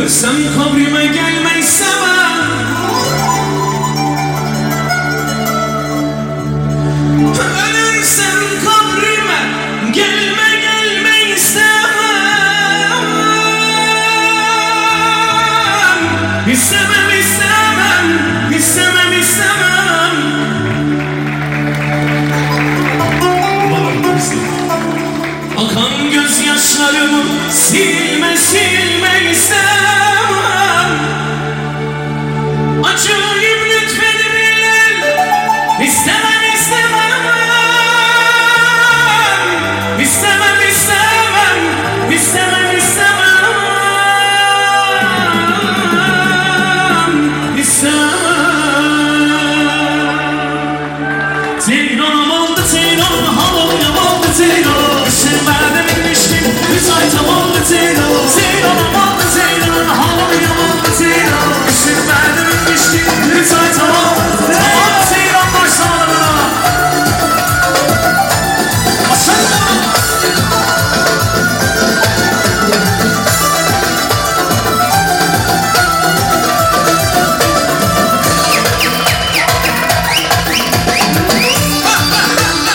Ölsem kabrime gelmeyi istemem. Ölürsem kabrime gelmeyi istemem. İstemem, istemem, istemem, istemem. Akan gözyaşlarımı silme istemem. Acıyım lütfedirler, istemem, istemem. İstemem, istemem, istemem, istemem. İstemem. Ceylanım oldu Ceylan, halım yamandı Ceylan. Düşürmeden inmiştim, üç ay tamamdı Ceylan. Ceylanım oldu Ceylan, halım yamandı Ceylan. Düşürmeden inmiştim, üç ay tamamdı Ceylan. Başlarına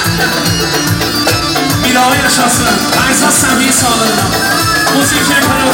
yaşasın. Ben esas sevgiyi sağlarım. Bu zikri